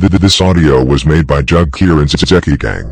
This audio was made by Jug Kier and Zeki Gang.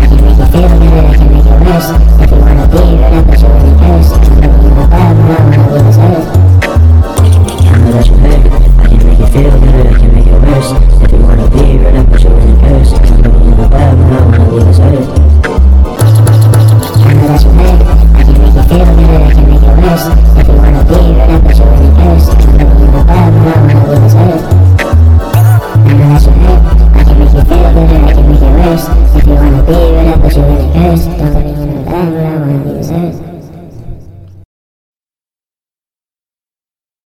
If you wanna be, then I'm sure you can.